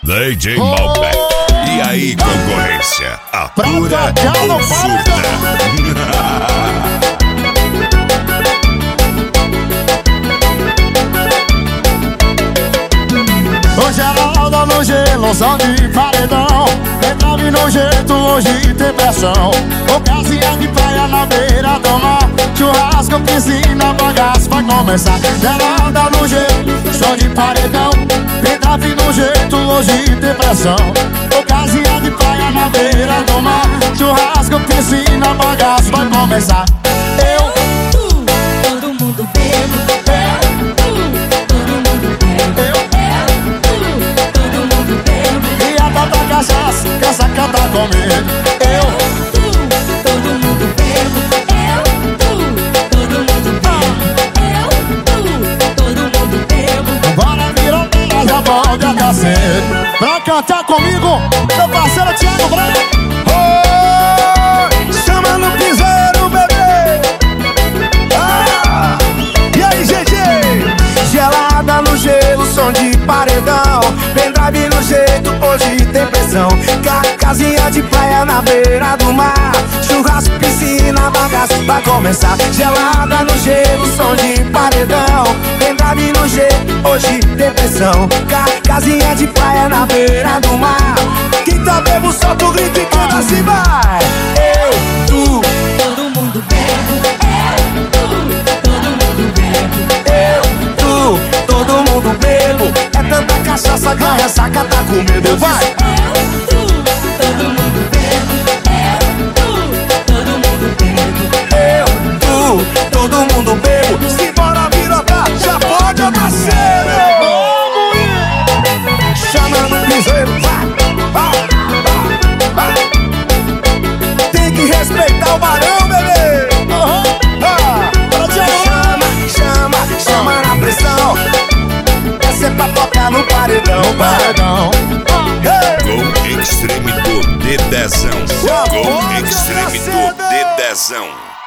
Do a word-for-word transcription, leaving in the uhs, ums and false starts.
D J Malbec. E aí, concorrência? A pura ou surda? Hoje ela roda no gelo, som de paredão. Entrave no jeito, hoje tem pressão. Ocasião de praia na beira do mar. Churrasco, piscina, bagaço vai começar. Ela roda no gelo, som de paredão. Entrave no jeito, hoje tem pressão. Ocasião de praia na beira do mar. Churrasco, piscina, bagaço vai começar. Eu, todo mundo bebo. cachaça, quer sacatar comigo. Eu, tu, todo mundo bebo. Eu, tu, todo mundo bebo. Eu, tu, todo mundo bebo. Bora virar bela, já pode até cedo. Pra cantar comigo, meu parceiro Thiago Branco. Oh, chama no piseiro, bebê. Ah, e aí, G G? Gelada no gelo, som de paredão. Pendrive no jeito, hoje tem pressão. Casinha de praia na beira do mar. Churrasco, piscina, bagaço vai começar. Gelada no gelo, som de paredão. Pendrive no jeito, hoje tem pressão. Casinha de praia na beira do mar. Quem tá bebo, solta o grito e canta assim, vai. Eu, tu, todo mundo bebe. Eu, tu, todo mundo bebe. eu, tu, todo mundo bebo. É tanta cachaça que a ressaca tá com medo, vai. Eu, tu, todo mundo bebe. Eu, tu, todo mundo bebe. Eu, tu, todo mundo bebo. Simbora virotar, já pode nascer. Chama no piseiro, vai, vai, vai, vai. Tem que respeitar o barão, bebê. Ah, chama, chama, chama na pressão. Essa é pra tocar no paredão, paredão. Com Extreme do Dedezão. Com Extreme do Dedezão.